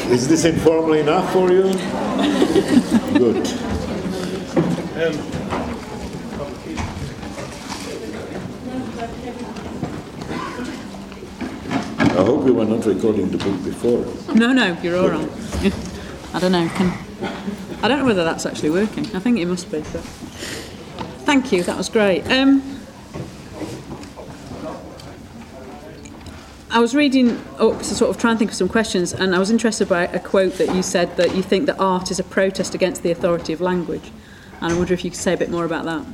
Is this informal enough for you? Good. I hope you were not recording the book before. No, you're all right. I don't know. I don't know whether that's actually working. I think it must be. But thank you. That was great. I was reading up to sort of try and think of some questions, and I was interested by a quote that you said that you think that art is a protest against the authority of language. And I wonder if you could say a bit more about that.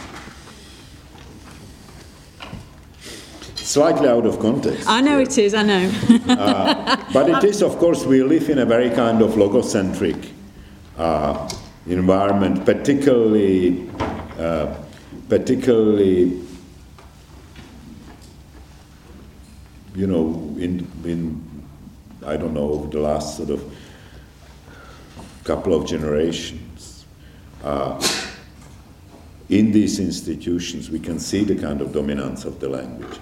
Slightly out of context. I know it is, I know. But it is, of course, we live in a very kind of logocentric environment, particularly, you know, in I don't know, over the last sort of couple of generations. In these institutions, we can see the kind of dominance of the language.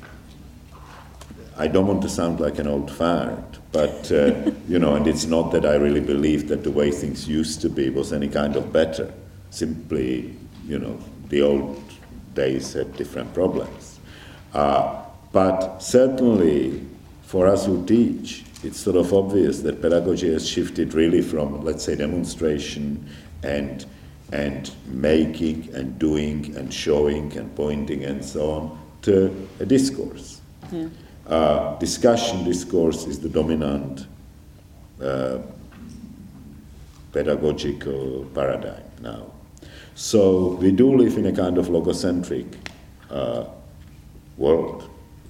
I don't want to sound like an old fart, but, you know, and it's not that I really believe that the way things used to be was any kind of better. Simply, you know, the old days had different problems. But certainly, for us who teach, it's sort of obvious that pedagogy has shifted really from, let's say, demonstration and making and doing and showing and pointing and so on to a discourse. Yeah. Discourse is the dominant pedagogical paradigm now. So we do live in a kind of logocentric world.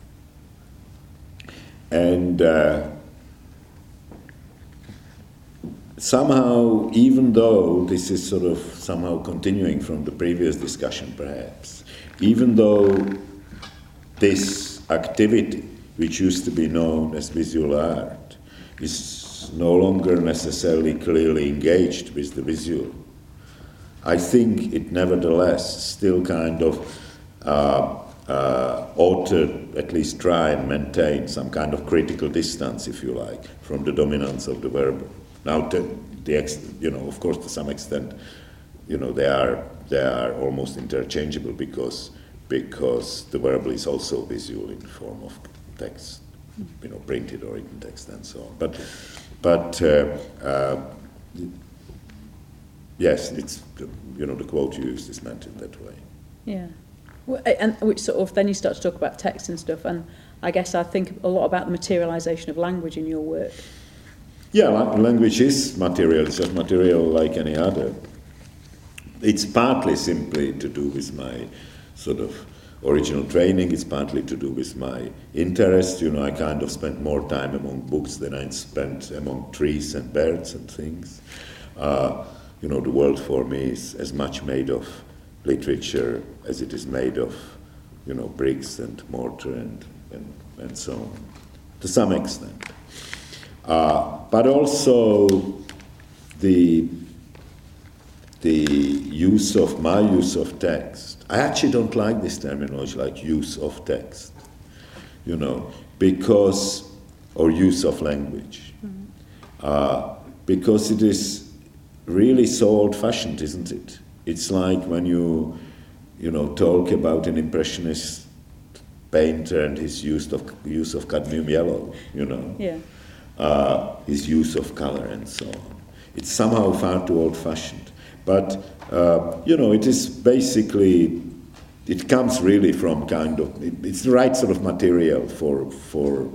And somehow, even though this is sort of somehow continuing from the previous discussion perhaps, even though this activity, which used to be known as visual art, is no longer necessarily clearly engaged with the visual, I think it nevertheless still kind of ought to at least try and maintain some kind of critical distance, if you like, from the dominance of the verbal. Now, of course, to some extent, you know, they are almost interchangeable because the verbal is also visual in the form of text, you know, printed or written text and so on. But yes, it's, you know, the quote you used is meant in that way. Yeah. And which sort of, then you start to talk about text and stuff, and I guess I think a lot about the materialisation of language in your work. Yeah, language is material, it's just material like any other. It's partly simply to do with my sort of original training, it's partly to do with my interest. You know, I kind of spent more time among books than I spent among trees and birds and things. You know, the world for me is as much made of literature as it is made of, you know, bricks and mortar and so on, to some extent. But also the use of text. I actually don't like this terminology, like use of text, you know, or use of language, because it is really so old-fashioned, isn't it? It's like when you know, talk about an impressionist painter and his use of cadmium yellow, you know. Yeah. His use of color and so on. It's somehow far too old-fashioned. But, you know, it is basically, it comes really from kind of, it's the right sort of material for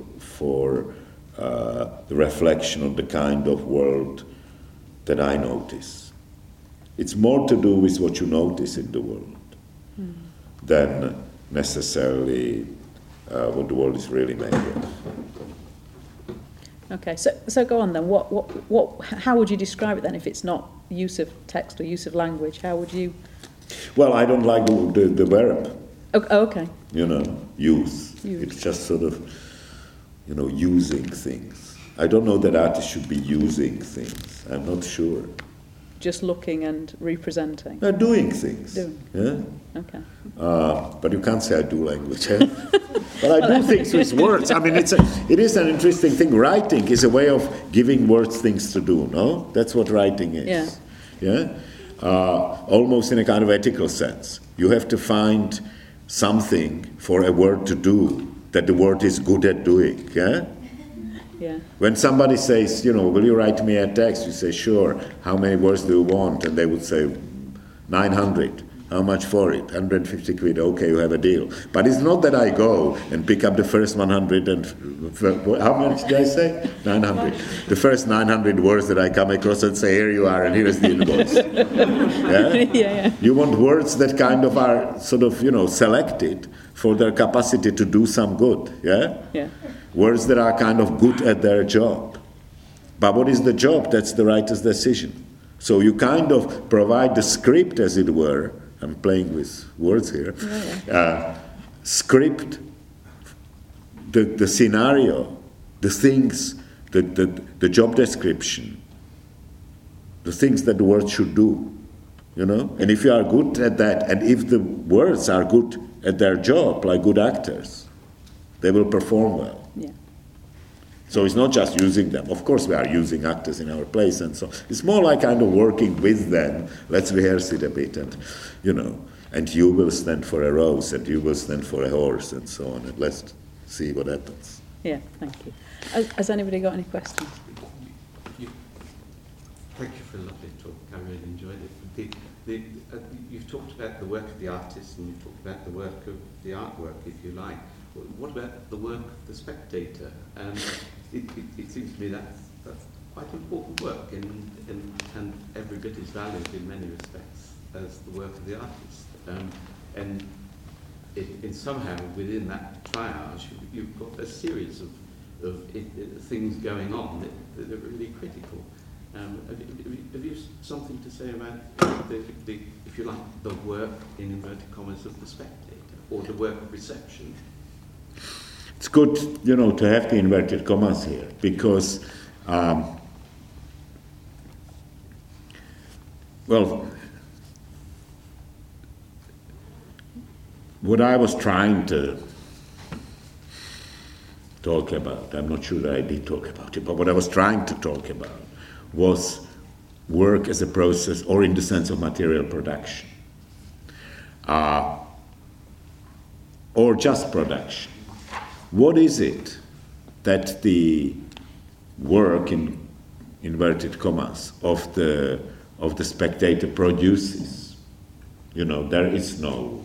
the reflection of the kind of world that I notice. It's more to do with what you notice in the world than necessarily what the world is really made of. Okay, so go on then. How would you describe it then if it's not use of text or use of language? How would you? Well, I don't like the verb. Oh, okay. You know, use. It's just sort of, you know, using things. I don't know that artists should be using things. I'm not sure. just looking and representing? Doing things. Yeah? Okay. But you can't say I do language. Eh? But I do things with words. I mean, it is an interesting thing. Writing is a way of giving words things to do, no? That's what writing is. Yeah? Almost in a kind of ethical sense. You have to find something for a word to do that the word is good at doing, yeah? Yeah. When somebody says, will you write me a text? You say, sure. How many words do you want? And they would say, 900. How much for it? 150 quid. Okay, you have a deal. But it's not that I go and pick up the first 100 and... How much did I say? 900. The first 900 words that I come across and say, here you are, and here is the invoice. Yeah? You want words that kind of are sort of, selected for their capacity to do some good. Yeah? Yeah. Words that are kind of good at their job. But what is the job? That's the writer's decision. So you kind of provide the script, as it were. I'm playing with words here. Script, the scenario, the things, the job description, the things that the words should do, And if you are good at that, and if the words are good at their job, like good actors, they will perform well. Yeah. So it's not just using them. Of course we are using actors in our plays and so. It's more like kind of working with them. Let's rehearse it a bit and, and you will stand for a rose and you will stand for a horse and so on. And let's see what happens. Yeah, thank you. Has anybody got any questions? Thank you for a lovely talk. I really enjoyed it. You've talked about the work of the artist and you've talked about the work of the artwork, if you like. What about the work of the spectator? It seems to me that's quite important work and every bit as valued in many respects as the work of the artist. And somehow within that triage, you've got a series of things going on that are really critical. Have you something to say about the, if you like, the work in inverted commas of the spectator or the work of reception? It's good, to have the inverted commas here because, what I was trying to talk about, I'm not sure that I did talk about it, but what I was trying to talk about was work as a process or in the sense of material production, or just production. What is it that the work, in inverted commas, of the spectator produces? There is no...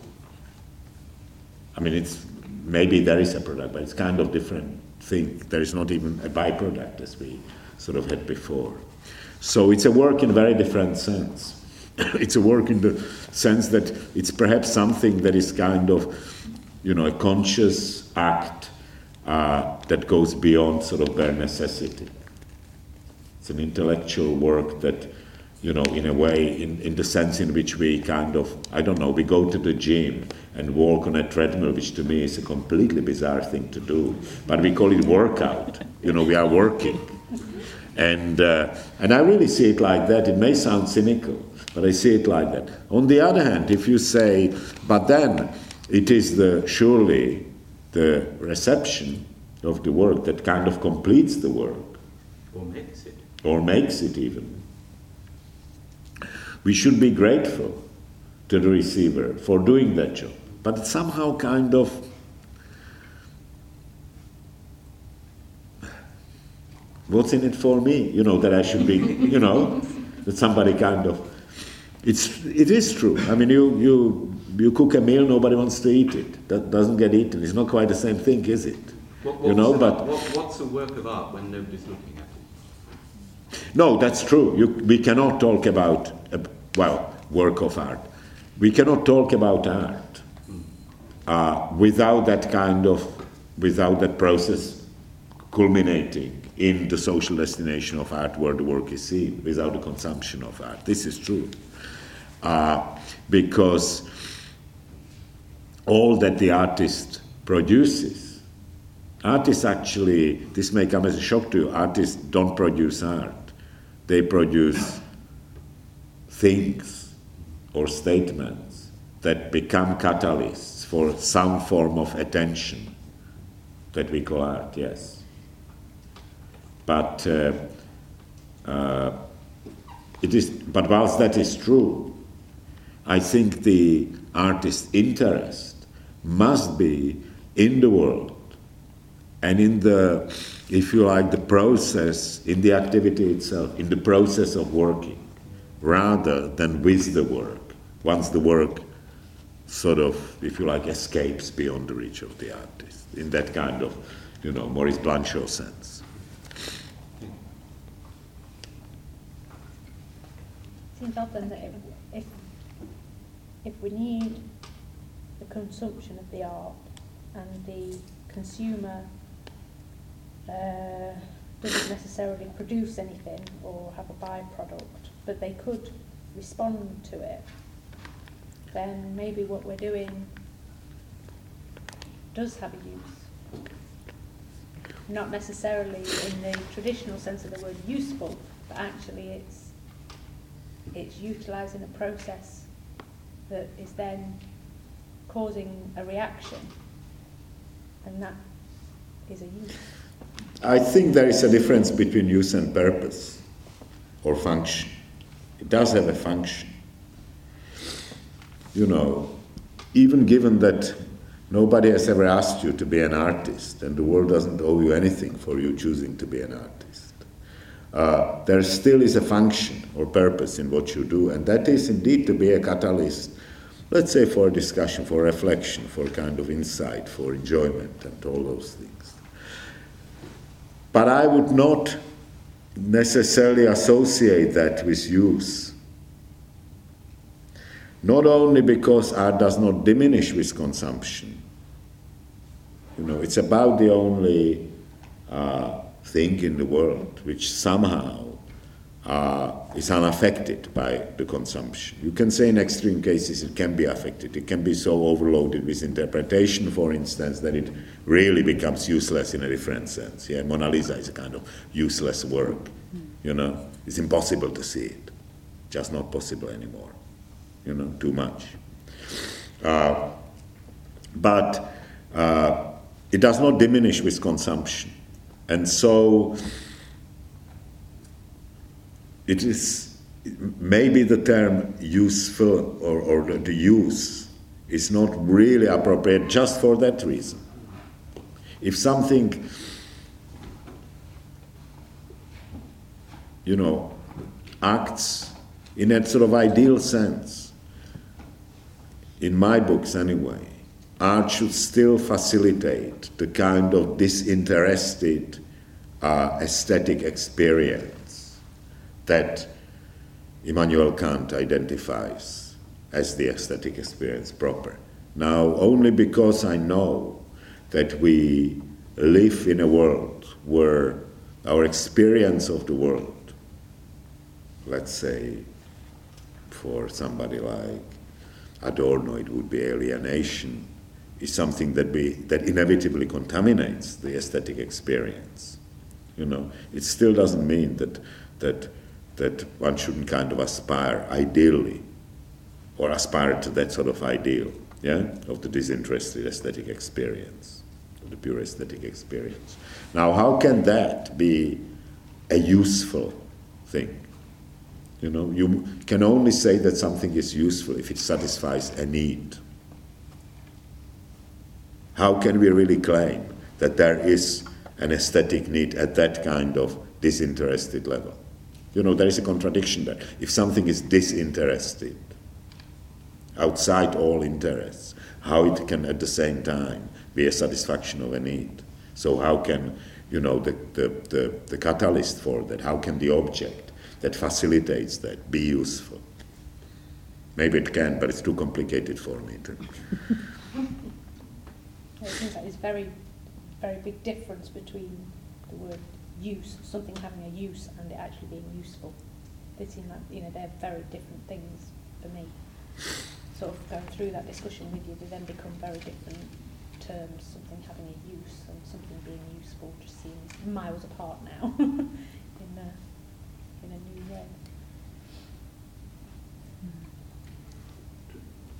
maybe there is a product, but it's kind of different thing. There is not even a byproduct as we sort of had before. So it's a work in a very different sense. It's a work in the sense that it's perhaps something that is kind of, a conscious act that goes beyond sort of bare necessity. It's an intellectual work that, in a way, in the sense in which we kind of, we go to the gym and walk on a treadmill, which to me is a completely bizarre thing to do, but we call it workout. We are working. And I really see it like that. It may sound cynical, but I see it like that. On the other hand, if you say, but then it is surely the reception of the work that kind of completes the work. Or makes it even. We should be grateful to the receiver for doing that job. But it's somehow kind of... What's in it for me? That I should be, that somebody kind of... It is true. You cook a meal, nobody wants to eat it. That doesn't get eaten. It's not quite the same thing, is it? What's a work of art when nobody's looking at it? No, that's true. We cannot talk about, work of art. We cannot talk about art without that process culminating in the social destination of art where the work is seen, without the consumption of art. This is true. Because all that the artist produces, artists actually, this may come as a shock to you, artists don't produce art. They produce things or statements that become catalysts for some form of attention that we call art, yes. But but whilst that is true, I think the artist's interest must be in the world and in the, if you like, the process, in the activity itself, in the process of working, rather than with the work, once the work sort of, if you like, escapes beyond the reach of the artist, in that kind of, Maurice Blanchot sense. Seems odd then that if we need the consumption of the art and the consumer doesn't necessarily produce anything or have a byproduct, but they could respond to it, then maybe what we're doing does have a use. Not necessarily in the traditional sense of the word useful, but actually it's utilising a process that is then causing a reaction, and that is a use. I think there is a difference between use and purpose or function. It does have a function. Even given that nobody has ever asked you to be an artist and the world doesn't owe you anything for you choosing to be an artist, there still is a function or purpose in what you do, and that is indeed to be a catalyst, let's say, for discussion, for reflection, for kind of insight, for enjoyment and all those things. But I would not necessarily associate that with use. Not only because art does not diminish with consumption. It's about the only thing in the world which somehow is unaffected by the consumption. You can say in extreme cases it can be affected. It can be so overloaded with interpretation, for instance, that it really becomes useless in a different sense. Yeah, Mona Lisa is a kind of useless work. It's impossible to see it. Just not possible anymore. Too much. But it does not diminish with consumption. And so it is, maybe the term useful or the use is not really appropriate just for that reason. If something, acts in that sort of ideal sense, in my books anyway, art should still facilitate the kind of disinterested aesthetic experience that Immanuel Kant identifies as the aesthetic experience proper. Now, only because I know that we live in a world where our experience of the world, let's say for somebody like Adorno it would be alienation, is something that inevitably contaminates the aesthetic experience. It still doesn't mean that one shouldn't kind of aspire ideally, or aspire to that sort of ideal, of the disinterested aesthetic experience, of the pure aesthetic experience. Now, how can that be a useful thing? You can only say that something is useful if it satisfies a need. How can we really claim that there is an aesthetic need at that kind of disinterested level? There is a contradiction there. If something is disinterested, outside all interests, how it can at the same time be a satisfaction of a need? So how can, the catalyst for that, how can the object that facilitates that be useful? Maybe it can, but it's too complicated for me to... It seems like there's very, very big difference between the word use, something having a use, and it actually being useful. They seem like, they're very different things for me. Sort of going through that discussion with you, they then become very different terms, something having a use and something being useful just seems miles apart now in a new way.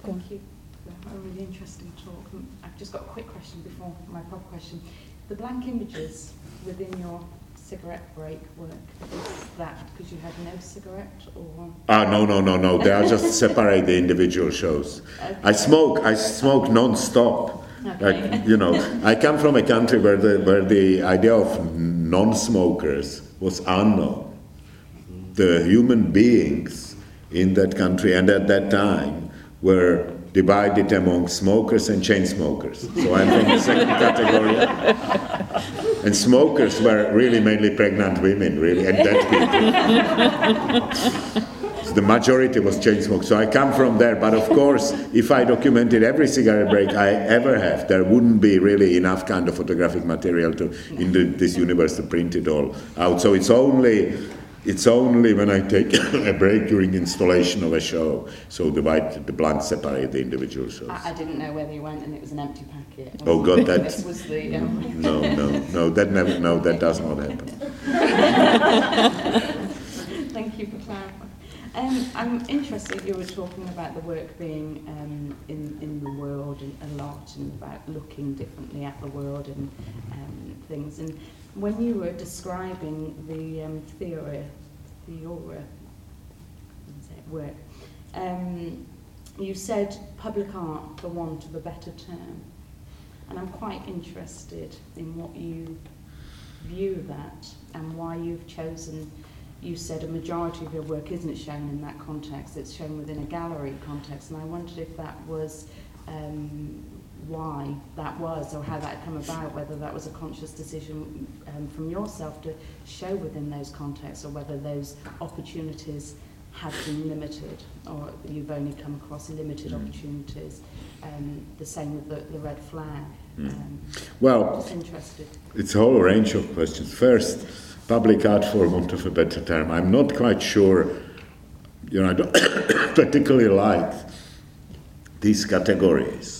Thank you. A really interesting talk. I've just got a quick question before my proper question. The blank images within your cigarette break work, is that because you had no cigarette or? No. They are just separate the individual shows. Okay. I smoke non-stop. Okay. Like, I come from a country where the idea of non-smokers was unknown. The human beings in that country and at that time were divided among smokers and chain smokers. So I'm from the second category. And smokers were really mainly pregnant women, really, and dead people. So the majority was chain smokers. So I come from there. But of course, if I documented every cigarette break I ever have, there wouldn't be really enough kind of photographic material in this universe to print it all out. So it's only when I take a break during installation of a show, so the blank separate the individual shows. I didn't know whether you went and it was an empty packet. Oh God, that This was the no, that does not happen. Thank you for clarifying. I'm interested. You were talking about the work being in the world a lot, and about looking differently at the world and things. And when you were describing the theory work, you said public art, for want of a better term. And I'm quite interested in what you view that and why you've chosen. You said a majority of your work isn't shown in that context, it's shown within a gallery context, and I wondered if that was why that was, or how that had come about, whether that was a conscious decision from yourself to show within those contexts, or whether those opportunities have been limited, or you've only come across limited opportunities. The same with the red flag. Well, just interested. It's a whole range of questions. First, public art, for want of a better term. I'm not quite sure, I don't particularly like these categories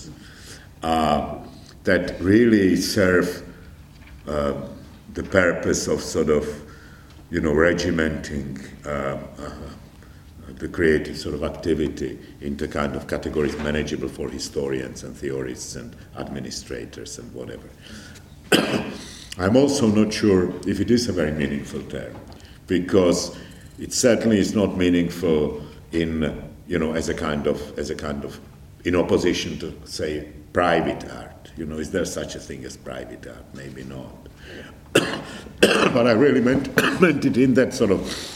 that really serve the purpose of sort of, regimenting the creative sort of activity into kind of categories manageable for historians and theorists and administrators and whatever. I'm also not sure if it is a very meaningful term, because it certainly is not meaningful in, as a kind of, in opposition to, say, private art. Is there such a thing as private art? Maybe not. But I really meant it in that sort of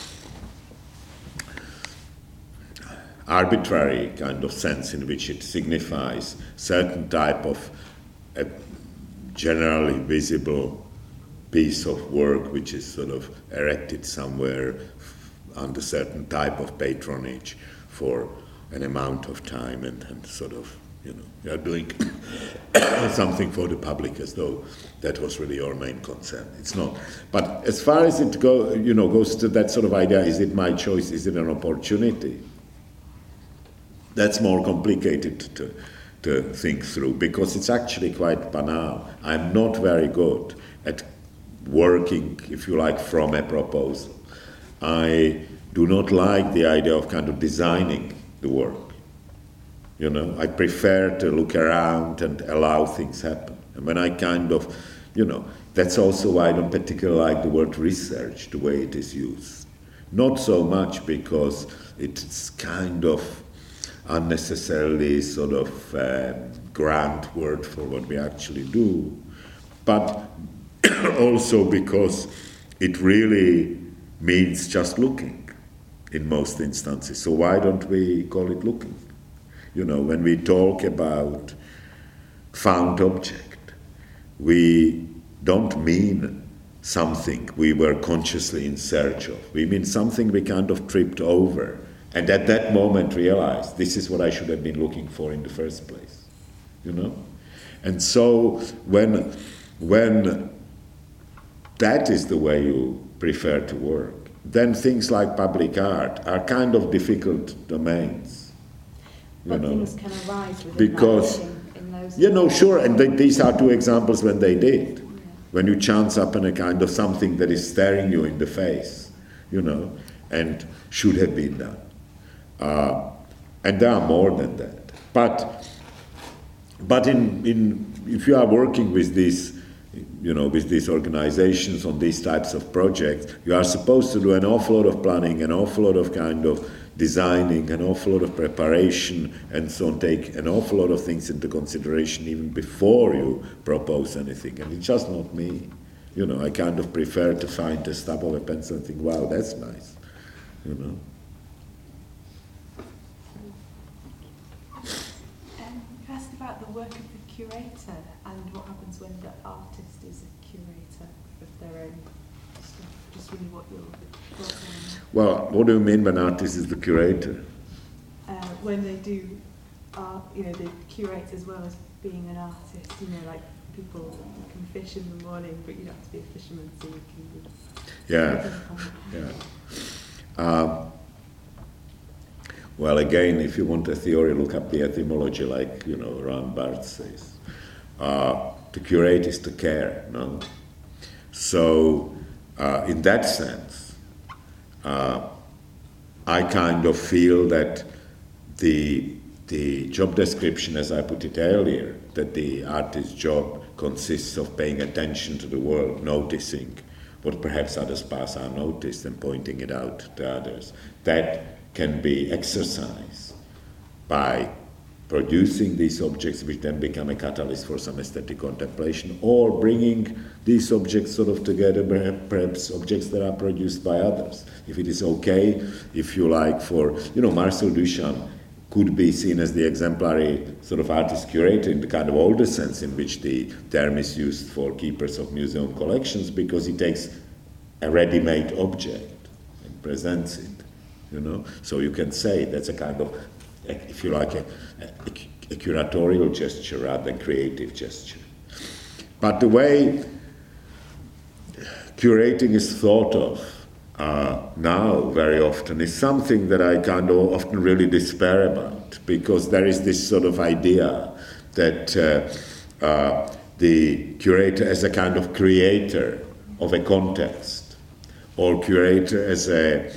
arbitrary kind of sense in which it signifies certain type of a generally visible piece of work which is sort of erected somewhere under certain type of patronage for an amount of time and sort of, you are doing something for the public as though that was really your main concern. It's not. But as far as it goes to that sort of idea, is it my choice, is it an opportunity? That's more complicated to think through, because it's actually quite banal. I'm not very good at working, if you like, from a proposal. I do not like the idea of kind of designing the work. I prefer to look around and allow things happen. And when I kind of, that's also why I don't particularly like the word research, the way it is used. Not so much because it's kind of unnecessarily sort of grand word for what we actually do, but also because it really means just looking in most instances. So why don't we call it looking? When we talk about found object, we don't mean something we were consciously in search of. We mean something we kind of tripped over, and at that moment realized this is what I should have been looking for in the first place. And so when that is the way you prefer to work, then things like public art are kind of difficult domains. But things can arise within because, that in those... Sure, and these are two examples when they did. When you chance up on a kind of something that is staring you in the face, and should have been done. And there are more than that. But if you are working with these, with these organizations on these types of projects, you are supposed to do an awful lot of planning, an awful lot of kind of designing, an awful lot of preparation, and so on, take an awful lot of things into consideration even before you propose anything. And it's just not me. I kind of prefer to find a stub of a pencil and think, wow, that's nice. You asked about the work of the curator and what happens when the artist is a curator of their own stuff. Just really what your thoughts are on that. Well, what do you mean by an artist is the curator? When they do art, they curate as well as being an artist. Like people can fish in the morning, but you don't have to be a fisherman, so you can be. Yeah. Well, again, if you want a theory, look up the etymology, like Ram Barth says. To curate is to care, no? So, in that sense, I kind of feel that the job description, as I put it earlier, that the artist's job consists of paying attention to the world, noticing what perhaps others pass unnoticed and pointing it out to others. That can be exercised by producing these objects which then become a catalyst for some aesthetic contemplation, or bringing these objects sort of together, perhaps objects that are produced by others. If it is okay, if you like, for, Marcel Duchamp could be seen as the exemplary sort of artist curator in the kind of older sense in which the term is used for keepers of museum collections, because he takes a ready-made object and presents it, So you can say that's a kind of, if you like, a curatorial gesture rather than creative gesture. But the way curating is thought of now very often is something that I kind of often really despair about, because there is this sort of idea that the curator as a kind of creator of a context, or curator as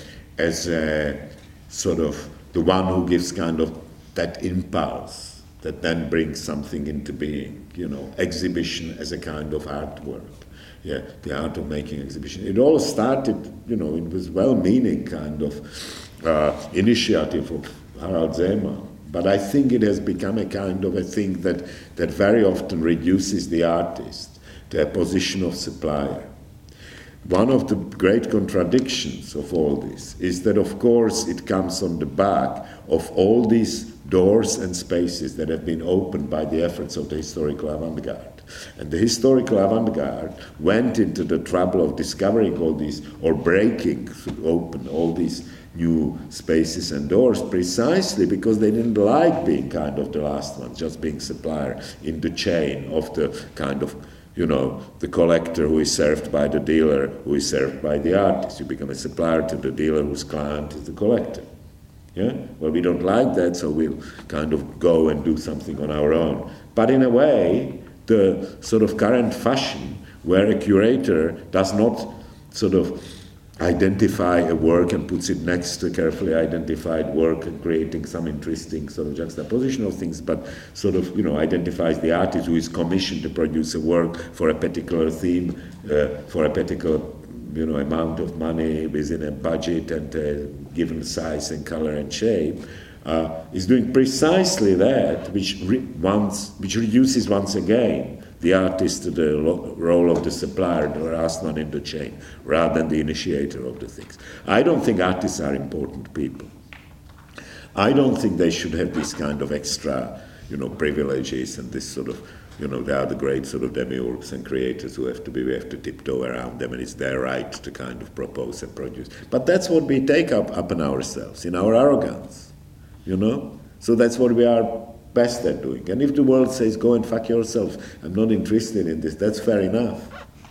a sort of the one who gives kind of that impulse that then brings something into being, exhibition as a kind of artwork. Yeah, the art of making exhibition. It all started, it was well-meaning kind of initiative of Harald Zeeman. But I think it has become a kind of a thing that very often reduces the artist to a position of supplier. One of the great contradictions of all this is that, of course, it comes on the back of all these doors and spaces that have been opened by the efforts of the historical avant-garde. And the historical avant-garde went into the trouble of discovering all these, or breaking open all these new spaces and doors, precisely because they didn't like being kind of the last ones, just being supplier in the chain of the kind of, the collector who is served by the dealer, who is served by the artist. You become a supplier to the dealer whose client is the collector. Yeah? Well, we don't like that, so we'll kind of go and do something on our own. But in a way, the sort of current fashion where a curator does not sort of identify a work and puts it next to a carefully identified work and creating some interesting sort of juxtaposition of things, but sort of, identifies the artist who is commissioned to produce a work for a particular theme, for a particular, amount of money within a budget and a given size and color and shape, is doing precisely that, which reduces once again the artist to the role of the supplier, the last one in the chain, rather than the initiator of the things. I don't think artists are important people. I don't think they should have this kind of extra, privileges and this sort of, they are the great sort of demiurges and creators we have to tiptoe around them, and it's their right to kind of propose and produce. But that's what we take up upon ourselves, in our arrogance, So that's what we are best at doing. And if the world says, go and fuck yourself, I'm not interested in this, that's fair enough,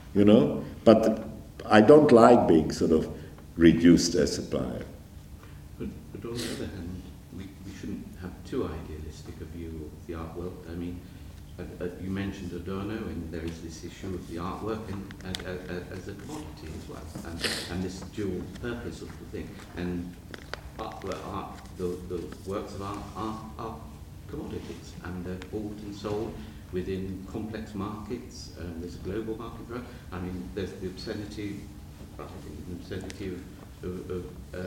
But I don't like being sort of reduced as a supplier. But on the other hand, we shouldn't have too idealistic a view of the art world. I mean, you mentioned Adorno, and there is this issue of the artwork as a commodity as well, and this dual purpose of the thing. And the works of art are commodities, and they're bought and sold within complex markets. There's a global market for it. I mean, there's the obscenity, I think the obscenity of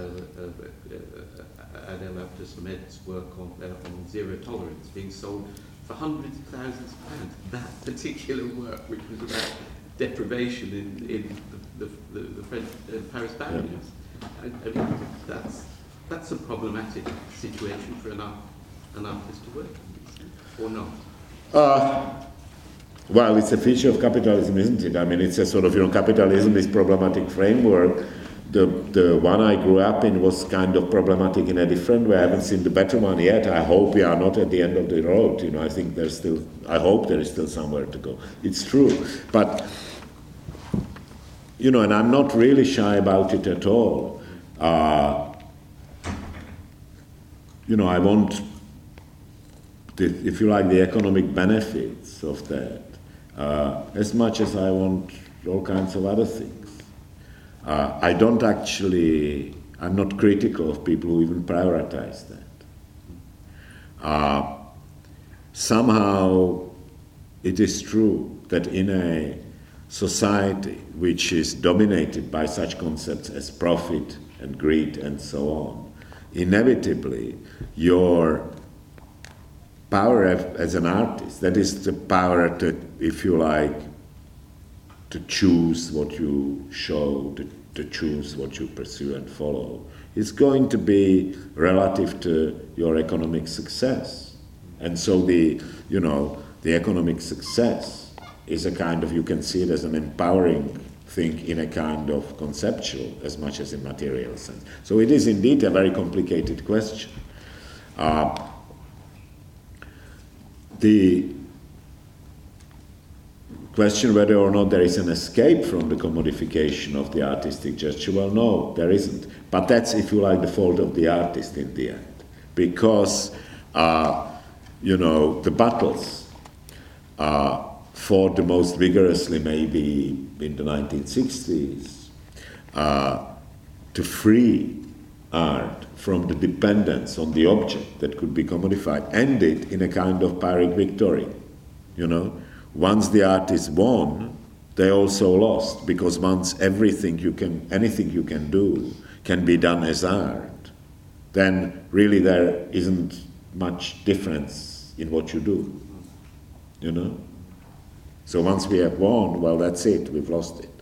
Adele Abdus-Samed's work on zero tolerance being sold for hundreds of thousands of pounds. That particular work, which was about deprivation in the French Paris barriers. I mean, that's a problematic situation for an artist to work in, or not? Well, it's a feature of capitalism, isn't it? I mean, it's a sort of, capitalism is problematic framework. The one I grew up in was kind of problematic in a different way. I haven't seen the better one yet. I hope we are not at the end of the road. I think I hope there is still somewhere to go. It's true. But, and I'm not really shy about it at all. I want, if you like, the economic benefits of that as much as I want all kinds of other things. I'm not critical of people who even prioritize that. Somehow it is true that in a society which is dominated by such concepts as profit and greed and so on, inevitably your power as an artist, that is the power to, if you like, to choose what you show, to choose what you pursue and follow, is going to be relative to your economic success. And so the economic success is a kind of, you can see it as an empowering thing in a kind of conceptual as much as in material sense. So it is indeed a very complicated question. The question whether or not there is an escape from the commodification of the artistic gesture, well, no, there isn't. But that's, if you like, the fault of the artist in the end. Because, the battles fought the most vigorously maybe in the 1960s to free art from the dependence on the object that could be commodified ended in a kind of Pyrrhic victory, Once the artist won, they also lost, because once anything you can do can be done as art, then really there isn't much difference in what you do, So once we have won, well, that's it, we've lost it.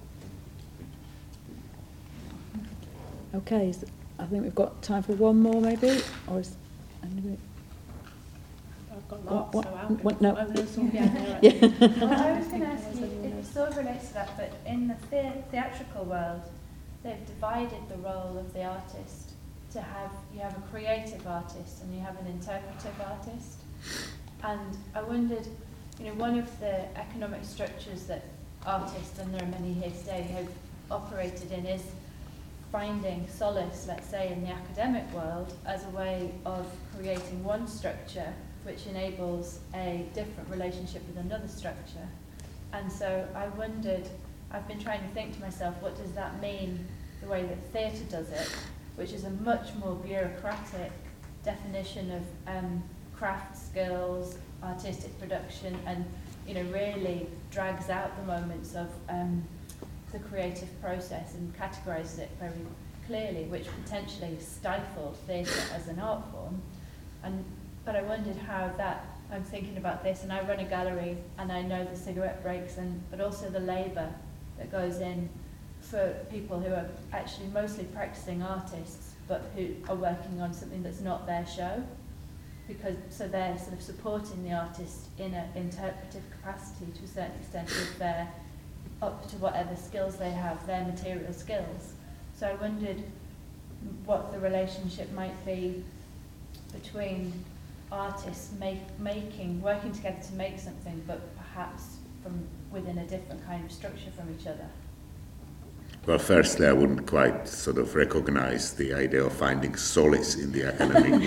Okay, so I think we've got time for one more maybe, or is anybody? I've got lots, What? so I'll What? No. Oh, there's some behind there, Yeah. actually. Well, I was going to ask you, it sort of relates to that, but in the theatrical world, they've divided the role of the artist to have, you have a creative artist and you have an interpretive artist. And I wondered, one of the economic structures that artists, and there are many here today, have operated in is finding solace, let's say, in the academic world as a way of creating one structure which enables a different relationship with another structure. And so I wondered, I've been trying to think to myself, what does that mean, the way that theatre does it, which is a much more bureaucratic definition of craft skills, artistic production, and really drags out the moments of the creative process and categorises it very clearly, which potentially stifled theatre as an art form. But I wondered how that, I'm thinking about this, and I run a gallery, and I know the cigarette breaks, but also the labour that goes in for people who are actually mostly practising artists, but who are working on something that's not their show. So they're sort of supporting the artist in an interpretive capacity to a certain extent with their, up to whatever skills they have, their material skills. So I wondered what the relationship might be between artists working together to make something, but perhaps from within a different kind of structure from each other. Well, firstly, I wouldn't quite sort of recognize the idea of finding solace in the academic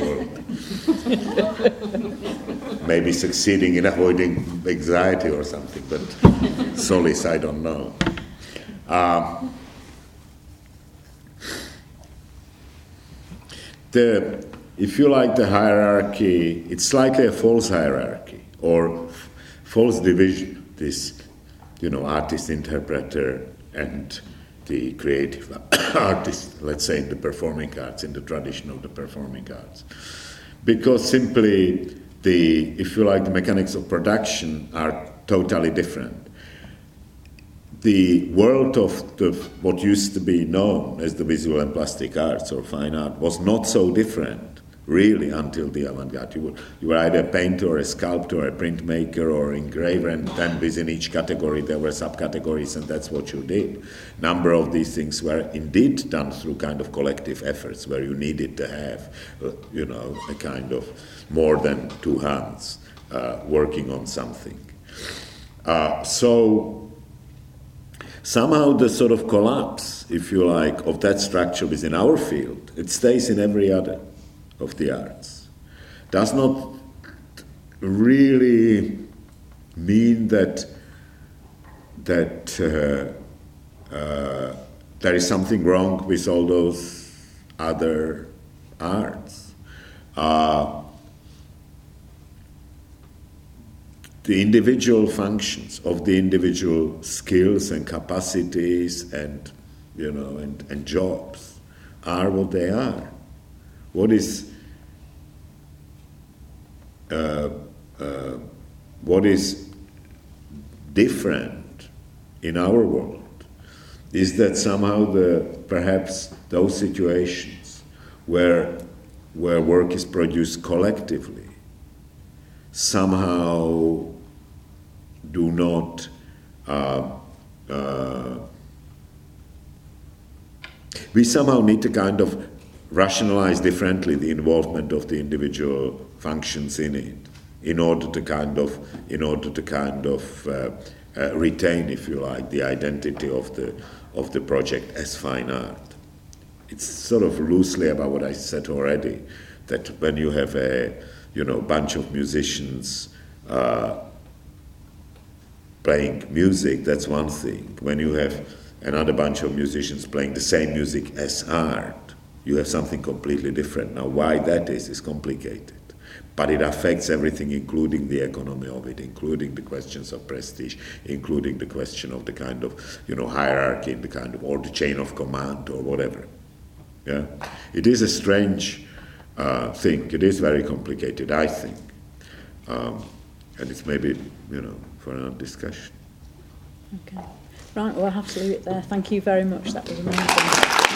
world. Maybe succeeding in avoiding anxiety or something, but solace, I don't know. if you like, the hierarchy, it's slightly a false hierarchy or false division, this, artist, interpreter, and the creative artist, let's say in the performing arts, in the tradition of the performing arts. Because simply if you like, the mechanics of production are totally different. The world of what used to be known as the visual and plastic arts or fine art was not so different, really, until the avant-garde. You were either a painter or a sculptor or a printmaker or engraver, and then within each category there were subcategories, and that's what you did. Number of these things were indeed done through kind of collective efforts where you needed to have, a kind of more than two hands working on something. So somehow the sort of collapse, if you like, of that structure within our field, it stays in every other of the arts. Does not really mean that there is something wrong with all those other arts. The individual functions of the individual skills and capacities and jobs are what they are. What is different in our world is that somehow perhaps those situations where work is produced collectively somehow do not we somehow need to kind of rationalize differently the involvement of the individual functions in it in order to kind of retain, if you like, the identity of the project as fine art. It's sort of loosely about what I said already, that when you have a bunch of musicians playing music, that's one thing. When you have another bunch of musicians playing the same music as art, you have something completely different. Now, why that is complicated. But it affects everything, including the economy of it, including the questions of prestige, including the question of the kind of, hierarchy, or the chain of command, or whatever. Yeah, it is a strange thing. It is very complicated, I think, and it's maybe for another discussion. Okay, right. Well, I'll have to leave it there. Thank you very much. That was amazing.